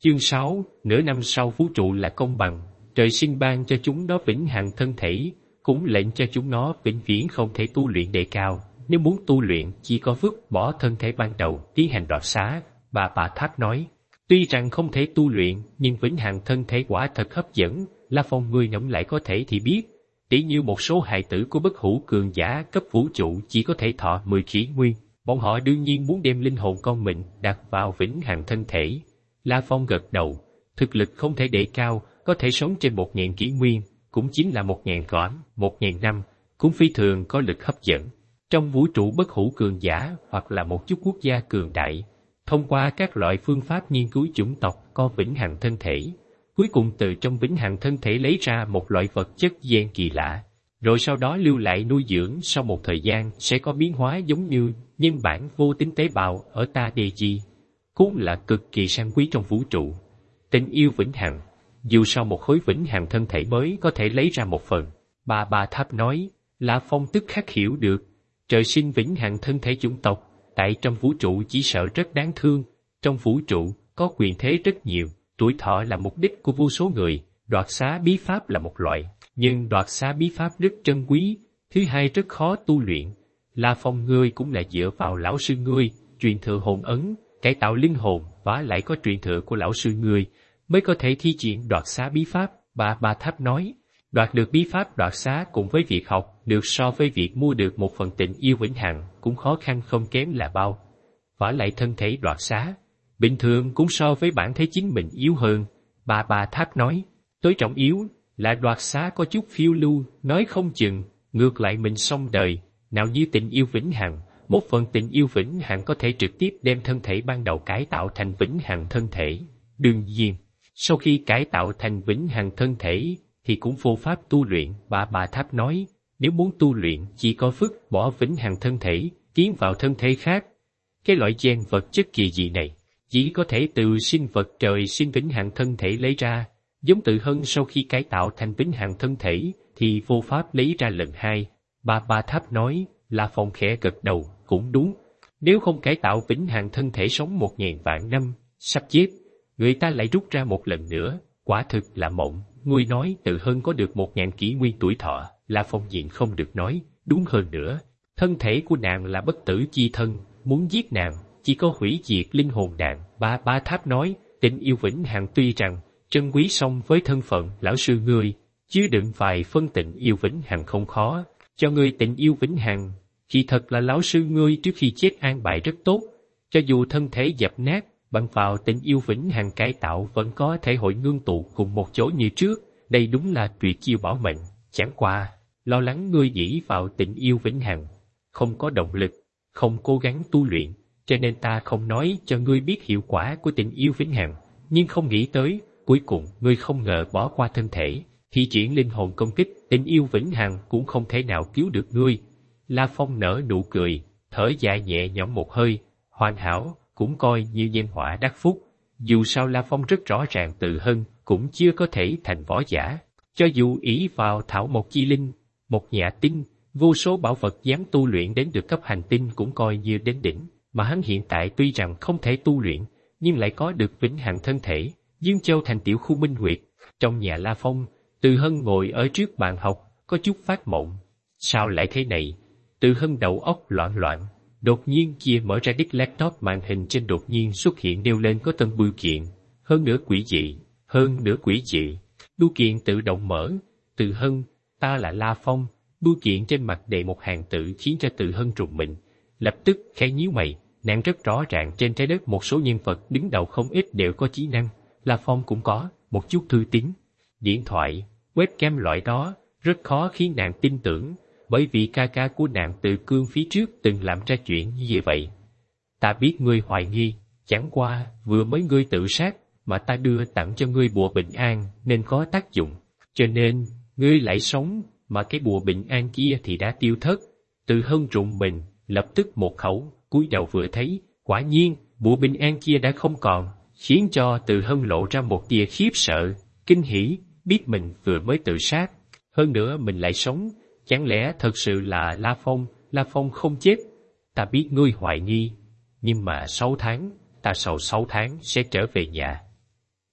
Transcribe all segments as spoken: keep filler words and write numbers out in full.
Chương sáu, nửa năm sau vũ trụ là công bằng, trời sinh ban cho chúng nó vĩnh hằng thân thể, cũng lệnh cho chúng nó vĩnh viễn không thể tu luyện đề cao. Nếu muốn tu luyện, chỉ có vứt bỏ thân thể ban đầu, tiến hành đoạt xá. Bà Bà Tháp nói, tuy rằng không thể tu luyện, nhưng vĩnh hằng thân thể quả thật hấp dẫn. La Phong ngươi ngẫm lại có thể thì biết, tỉ như một số hài tử của bất hủ cường giả cấp vũ trụ chỉ có thể thọ mười kỷ nguyên, bọn họ đương nhiên muốn đem linh hồn con mình đặt vào vĩnh hằng thân thể. La Phong gật đầu, thực lực không thể đề cao, có thể sống trên một ngàn kỷ nguyên, cũng chính là một ngàn cõi, một ngàn năm, cũng phi thường có lực hấp dẫn. Trong vũ trụ bất hủ cường giả hoặc là một chút quốc gia cường đại, thông qua các loại phương pháp nghiên cứu chủng tộc có vĩnh hằng thân thể, cuối cùng từ trong vĩnh hằng thân thể lấy ra một loại vật chất gen kỳ lạ, rồi sau đó lưu lại nuôi dưỡng, sau một thời gian sẽ có biến hóa giống như nhân bản vô tính tế bào ở Ta Đề Chi, cũng là cực kỳ sang quý trong vũ trụ. Tình yêu vĩnh hằng, dù sau một khối vĩnh hằng thân thể mới có thể lấy ra một phần. Bà Bà Tháp nói, La Phong tức khắc hiểu được, trời sinh vĩnh hằng thân thể chủng tộc, tại trong vũ trụ chỉ sợ rất đáng thương. Trong vũ trụ có quyền thế rất nhiều, tuổi thọ là mục đích của vô số người, đoạt xá bí pháp là một loại, nhưng đoạt xá bí pháp rất trân quý, thứ hai rất khó tu luyện. La Phong ngươi cũng là dựa vào lão sư ngươi, truyền thừa hồn ấn, cải tạo linh hồn, và lại có truyền thừa của lão sư ngươi, mới có thể thi triển đoạt xá bí pháp. Bà Bà Tháp nói, đoạt được bí pháp đoạt xá cùng với việc học được so với việc mua được một phần tình yêu vĩnh hằng cũng khó khăn không kém là bao. Vả lại thân thể đoạt xá, bình thường cũng so với bản thể chính mình yếu hơn. Bà Bà Tháp nói, tối trọng yếu là đoạt xá có chút phiêu lưu, nói không chừng, ngược lại mình xong đời, nào như tình yêu vĩnh hằng. Một phần tình yêu vĩnh hằng có thể trực tiếp đem thân thể ban đầu cải tạo thành vĩnh hằng thân thể. Đương nhiên, sau khi cải tạo thành vĩnh hằng thân thể, thì cũng vô pháp tu luyện. Bà Bà Tháp nói, nếu muốn tu luyện, chỉ có vứt bỏ vĩnh hằng thân thể, tiến vào thân thể khác. Cái loại gen vật chất kỳ dị này, chỉ có thể từ sinh vật trời sinh vĩnh hằng thân thể lấy ra, giống Tự Hân sau khi cải tạo thành vĩnh hằng thân thể, thì vô pháp lấy ra lần hai. Bà Bà Tháp nói, La Phong khẽ gật đầu, cũng đúng. Nếu không cải tạo vĩnh hằng thân thể sống một ngàn vạn năm, sắp chết, người ta lại rút ra một lần nữa, quả thực là mộng. Ngươi nói Tự Hân có được một ngàn kỷ nguyên tuổi thọ, La Phong nhịn không được nói, đúng hơn nữa, thân thể của nàng là bất tử chi thân, muốn giết nàng, chỉ có hủy diệt linh hồn nàng. Bà Bà Tháp nói, tình yêu vĩnh hằng tuy rằng trân quý song với thân phận lão sư ngươi, chứ đừng vài phân tình yêu vĩnh hằng không khó, cho ngươi tình yêu vĩnh hằng. Kỳ thật là lão sư ngươi trước khi chết an bài rất tốt, cho dù thân thể dập nát, bằng vào tình yêu vĩnh hằng cải tạo vẫn có thể hội ngưng tụ cùng một chỗ như trước. Đây đúng là tuyệt chiêu bảo mệnh. Chẳng qua, lo lắng ngươi dĩ vào tình yêu vĩnh hằng, không có động lực, không cố gắng tu luyện, cho nên ta không nói cho ngươi biết hiệu quả của tình yêu vĩnh hằng. Nhưng không nghĩ tới, cuối cùng ngươi không ngờ bỏ qua thân thể, thi triển linh hồn công kích, tình yêu vĩnh hằng cũng không thể nào cứu được ngươi. La Phong nở nụ cười, thở dài nhẹ nhõm một hơi, hoàn hảo, cũng coi như nhân họa đắc phúc. Dù sao La Phong rất rõ ràng Tự Hân cũng chưa có thể thành võ giả, cho dù ỷ vào thảo mộc chi linh, một nhà tinh, vô số bảo vật dám tu luyện đến được cấp hành tinh cũng coi như đến đỉnh, mà hắn hiện tại tuy rằng không thể tu luyện, nhưng lại có được vĩnh hằng thân thể. Dương Châu thành tiểu khu Minh Nguyệt, trong nhà La Phong, Tự Hân ngồi ở trước bàn học, có chút phát mộng. Sao lại thế này? Tự Hân đầu óc loạn loạn, đột nhiên kia mở ra đích laptop, màn hình trên đột nhiên xuất hiện nêu lên có tân bưu kiện, hơn nữa quỷ dị, hơn nữa quỷ dị. Bưu kiện tự động mở, Tự Hân, ta là La Phong. Bưu kiện trên mặt đề một hàng tự khiến cho Tự Hân rùng mình, lập tức khẽ nhíu mày. Nàng rất rõ ràng trên trái đất một số nhân vật đứng đầu không ít đều có trí năng, La Phong cũng có một chút thư tín, điện thoại, webcam loại đó, rất khó khiến nàng tin tưởng. Bởi vì ca ca của nàng Tự Cương phía trước từng làm ra chuyện như vậy. Ta biết ngươi hoài nghi, chẳng qua vừa mới ngươi tự sát mà ta đưa tặng cho ngươi bùa bình an nên có tác dụng, cho nên ngươi lại sống, mà cái bùa bình an kia thì đã tiêu thất. Tự Hân rùng mình, lập tức một khẩu, cúi đầu vừa thấy, quả nhiên bùa bình an kia đã không còn, khiến cho Tự Hân lộ ra một tia khiếp sợ, kinh hỉ, biết mình vừa mới tự sát, hơn nữa mình lại sống. Chẳng lẽ thật sự là La Phong, La Phong không chết? Ta biết ngươi hoài nghi, nhưng mà sáu tháng, ta sau sáu tháng sẽ trở về nhà.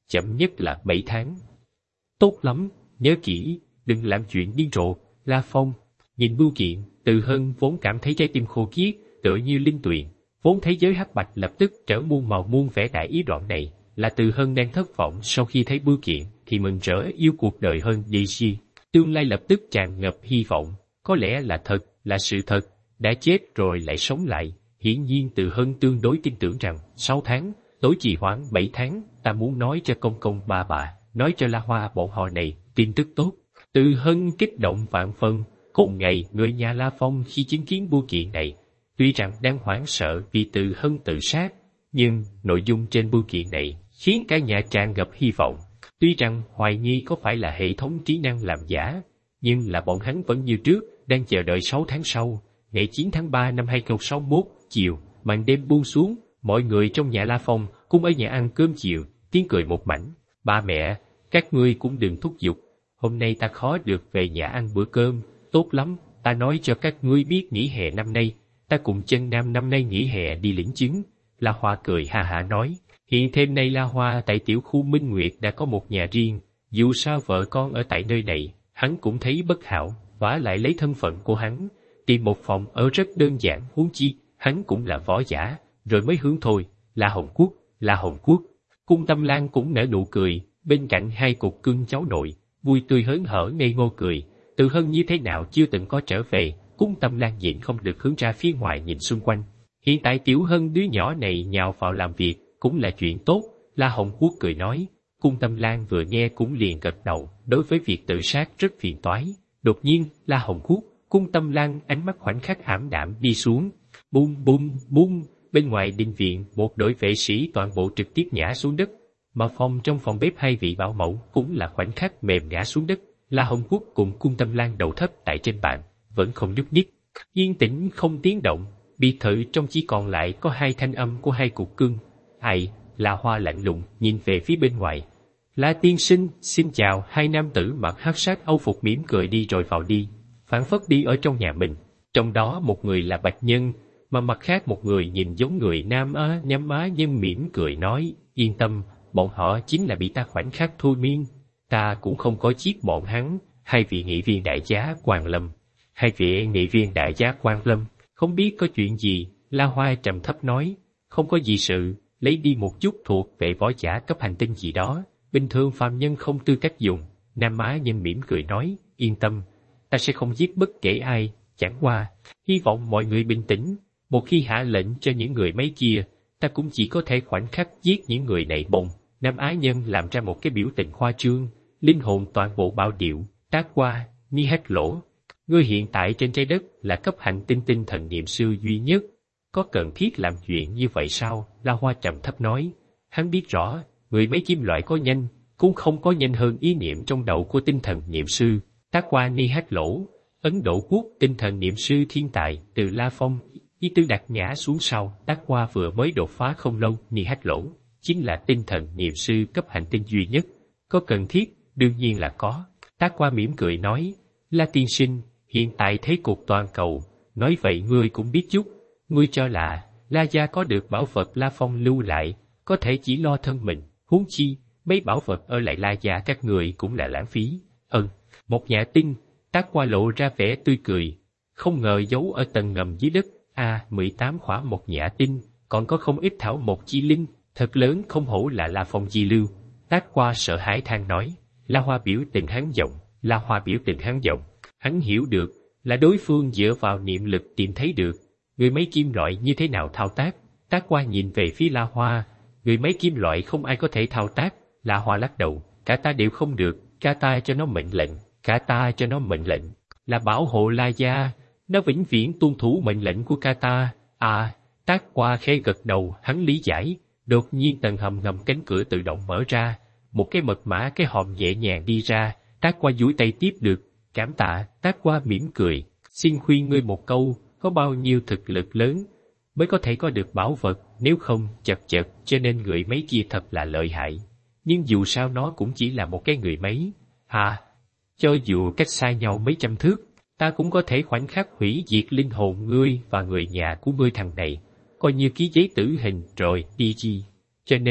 chậm nhất là bảy tháng. Tốt lắm, nhớ kỹ, đừng làm chuyện điên rồ, La Phong. Nhìn bưu kiện, Từ Hân vốn cảm thấy trái tim khô kiết, tựa như linh tuyền, vốn thấy giới hắc bạch lập tức trở muôn màu muôn vẻ đại ý đoạn này, là Từ Hân đang thất vọng sau khi thấy bưu kiện, thì mừng rỡ yêu cuộc đời hơn Daisy. Tương lai lập tức tràn ngập hy vọng, có lẽ là thật, là sự thật, đã chết rồi lại sống lại. Hiển nhiên Từ Hân tương đối tin tưởng rằng, sáu tháng, tối trì hoãn bảy tháng, ta muốn nói cho công công ba bà, nói cho La Hoa bọn họ này, tin tức tốt. Từ Hân kích động vạn phân, cùng ngày người nhà La Phong khi chứng kiến bưu kiện này, tuy rằng đang hoảng sợ vì Từ Hân tự sát, nhưng nội dung trên bưu kiện này khiến cả nhà tràn ngập hy vọng. Tuy rằng hoài nghi có phải là hệ thống trí năng làm giả, nhưng là bọn hắn vẫn như trước, đang chờ đợi sáu tháng sau, ngày chín tháng ba năm hai nghìn không trăm sáu mươi mốt, chiều, màn đêm buông xuống, mọi người trong nhà La Phong cũng ở nhà ăn cơm chiều, tiếng cười một mảnh. Ba mẹ, các ngươi cũng đừng thúc giục, hôm nay ta khó được về nhà ăn bữa cơm, tốt lắm, ta nói cho các ngươi biết nghỉ hè năm nay, ta cùng Chân Nam năm nay nghỉ hè đi lĩnh chứng. La Hoa cười ha hả nói, hiện thêm nay La Hoa tại tiểu khu Minh Nguyệt đã có một nhà riêng, dù sao vợ con ở tại nơi này, hắn cũng thấy bất hảo, vả lại lấy thân phận của hắn, tìm một phòng ở rất đơn giản, huống chi, hắn cũng là võ giả, rồi mới hướng thôi, La Hồng Quốc, La Hồng Quốc. Cung Tâm Lan cũng nở nụ cười, bên cạnh hai cục cưng cháu nội, vui tươi hớn hở ngây ngô cười. Từ Hân như thế nào chưa từng có trở về, Cung Tâm Lan nhịn không được hướng ra phía ngoài nhìn xung quanh. Hiện tại Tiểu Hân đứa nhỏ này nhào vào làm việc, cũng là chuyện tốt, La Hồng Quốc cười nói. Cung Tâm Lan vừa nghe cũng liền gật đầu, đối với việc tự sát rất phiền toái. Đột nhiên, La Hồng Quốc, Cung Tâm Lan ánh mắt khoảnh khắc ảm đạm đi xuống. Bum bum bum, bên ngoài đình viện một đội vệ sĩ toàn bộ trực tiếp ngã xuống đất, mà phòng trong phòng bếp hai vị bảo mẫu cũng là khoảnh khắc mềm ngã xuống đất. La Hồng Quốc cùng Cung Tâm Lan đầu thấp tại trên bàn, vẫn không nhúc nhích, yên tĩnh không tiếng động. Biệt thự trong chỉ còn lại có hai thanh âm của hai cục cưng. Ai? La Hoa lạnh lùng nhìn về phía bên ngoài. La tiên sinh, xin chào. Hai nam tử mặc hắc sát âu phục mỉm cười đi rồi vào đi, phảng phất đi ở trong nhà mình. Trong đó một người là Bạch Nhân, mà mặt khác một người nhìn giống người Nam Á, nhắm má nhưng mỉm cười nói, yên tâm, bọn họ chính là bị ta khoảnh khắc thôi miên. Ta cũng không có giết bọn hắn. Hai vị nghị viên đại giá Quan Lâm. Hai vị nghị viên đại giá Quan Lâm, không biết có chuyện gì? La Hoa trầm thấp nói, không có gì sự, lấy đi một chút thuộc về võ giả cấp hành tinh gì đó, bình thường phàm nhân không tư cách dùng. Nam Á Nhân mỉm cười nói, yên tâm, ta sẽ không giết bất kể ai, chẳng qua, hy vọng mọi người bình tĩnh, một khi hạ lệnh cho những người mấy kia, ta cũng chỉ có thể khoảnh khắc giết những người này bông. Nam Á Nhân làm ra một cái biểu tình khoa trương, linh hồn toàn bộ bao điệu, tác qua, ni hết lỗ. Ngươi hiện tại trên trái đất là cấp hành tinh tinh thần niệm sư duy nhất, có cần thiết làm chuyện như vậy sao? La Hoa trầm thấp nói, hắn biết rõ, người mấy kim loại có nhanh, cũng không có nhanh hơn ý niệm trong đầu của tinh thần niệm sư. Tác qua ni hát lỗ, Ấn Độ quốc tinh thần niệm sư thiên tài từ La Phong, ý tư đặt ngã xuống sau. Tác qua vừa mới đột phá không lâu, ni hát lỗ chính là tinh thần niệm sư cấp hành tinh duy nhất, có cần thiết? Đương nhiên là có. Tác qua mỉm cười nói, La tiên sinh, hiện tại thế cục toàn cầu, nói vậy ngươi cũng biết chút. Ngươi cho là La gia có được bảo vật La Phong lưu lại, có thể chỉ lo thân mình, huống chi mấy bảo vật ở lại La gia các người cũng là lãng phí. Ừ, một nhã tinh. Tác qua lộ ra vẻ tươi cười, không ngờ giấu ở tầng ngầm dưới đất. A, à, mười tám khỏa một nhã tinh, còn có không ít thảo một chi linh, thật lớn, không hổ là La Phong di lưu. Tác qua sợ hãi than nói. La Hoa biểu tình hắn giọng, La Hoa biểu tình hắn giọng, hắn hiểu được là đối phương dựa vào niệm lực tìm thấy được người mấy kim loại như thế nào thao tác. Tác qua nhìn về phía La Hoa, người mấy kim loại không ai có thể thao tác. La Hoa lắc đầu, cả ta đều không được, cả ta cho nó mệnh lệnh, cả ta cho nó mệnh lệnh, là bảo hộ La gia, nó vĩnh viễn tuân thủ mệnh lệnh của ca ta. À, Tác qua khẽ gật đầu, hắn lý giải. Đột nhiên tầng hầm ngầm cánh cửa tự động mở ra, một cái mật mã cái hòm nhẹ nhàng đi ra. Tác qua duỗi tay tiếp được, cảm tạ. Tác qua mỉm cười, xin khuyên ngươi một câu, có bao nhiêu thực lực lớn mới có thể có được bảo vật, nếu không chật chật, cho nên người mấy kia thật là lợi hại. Nhưng dù sao nó cũng chỉ là một cái người mấy. À, cho dù cách xa nhau mấy trăm thước, ta cũng có thể khoảnh khắc hủy diệt linh hồn ngươi và người nhà của ngươi thằng này, coi như ký giấy tử hình rồi đi chi. Cho nên,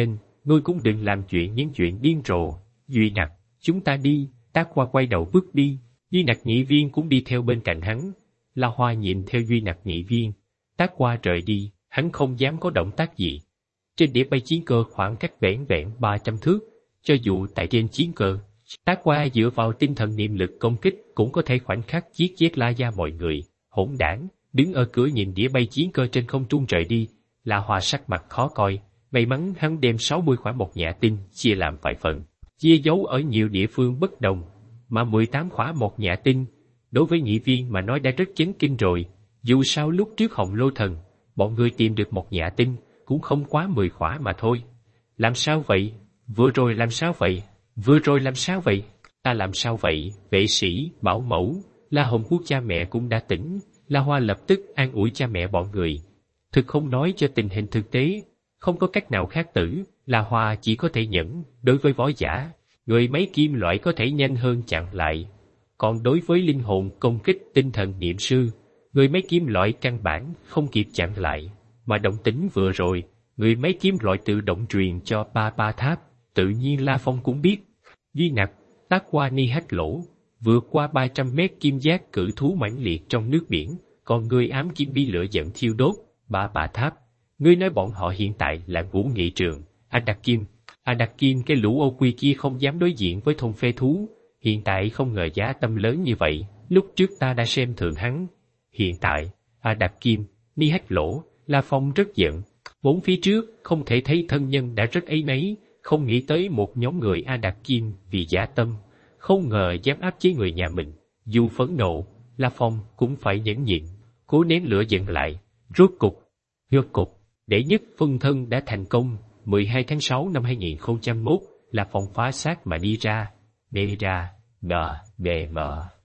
ngươi cũng đừng làm chuyện những chuyện điên rồ. Duy Nặc, chúng ta đi. Tác Hoa quay đầu bước đi, Duy Nặc nghị viên cũng đi theo bên cạnh hắn. La Hoa nhìn theo Duy Nặc nghị viên. Tác Hoa rời đi, hắn không dám có động tác gì. Trên đĩa bay chiến cơ khoảng cách vẻn vẹn ba trăm thước, cho dù tại trên chiến cơ, Tác Hoa dựa vào tinh thần niệm lực công kích cũng có thể khoảnh khắc giết chết La Gia mọi người. Hỗn đảng, đứng ở cửa nhìn đĩa bay chiến cơ trên không trung rời đi. La Hoa sắc mặt khó coi, may mắn hắn đem sáu mươi khỏa một nhạ tinh chia làm vài phần, chia dấu ở nhiều địa phương bất đồng, mà mười tám khỏa một nhạ tinh, đối với nghị viên mà nói đã rất chấn kinh rồi. Dù sao lúc trước Hồng Lô Thần, bọn người tìm được một nhạ tinh, cũng không quá mười khỏa mà thôi. Làm sao vậy? Vừa rồi làm sao vậy? Vừa rồi làm sao vậy? Ta làm sao vậy? Vệ sĩ, bảo mẫu, La Hồng Quốc cha mẹ cũng đã tỉnh. La Hoa lập tức an ủi cha mẹ bọn người. Thực không nói cho tình hình thực tế, không có cách nào khác tử, La Hoa chỉ có thể nhẫn. Đối với võ giả, người mấy kim loại có thể nhanh hơn chặn lại. Còn đối với linh hồn công kích tinh thần niệm sư, người mấy kim loại căn bản không kịp chặn lại. Mà động tính vừa rồi, người mấy kiếm loại tự động truyền cho ba ba tháp, tự nhiên La Phong cũng biết. Duy Nặc, Tác Hoa ni hách lỗ, vượt qua ba trăm mét kim giác cử thú mãnh liệt trong nước biển, còn người ám kim bi lửa giận thiêu đốt, ba ba tháp. Ngươi nói bọn họ hiện tại là Vũ Nghị Trường, A Đặc Kim. A Đặc Kim cái lũ ô quy kia không dám đối diện với thôn phê thú, hiện tại không ngờ giá tâm lớn như vậy, lúc trước ta đã xem thường hắn. Hiện tại, A Đặc Kim, ni hách lỗ, La Phong rất giận. Vốn phía trước không thể thấy thân nhân đã rất áy náy, không nghĩ tới một nhóm người A Đạt Kim vì giả tâm, không ngờ dám áp chế người nhà mình. Dù phẫn nộ, La Phong cũng phải nhẫn nhịn, cố nén lửa giận lại. Rốt cục, rốt cục, đệ nhất phân thân đã thành công. mười hai tháng sáu năm hai nghìn không trăm mốt, La Phong phá xác mà đi ra, đi ra, mờ, bề mờ.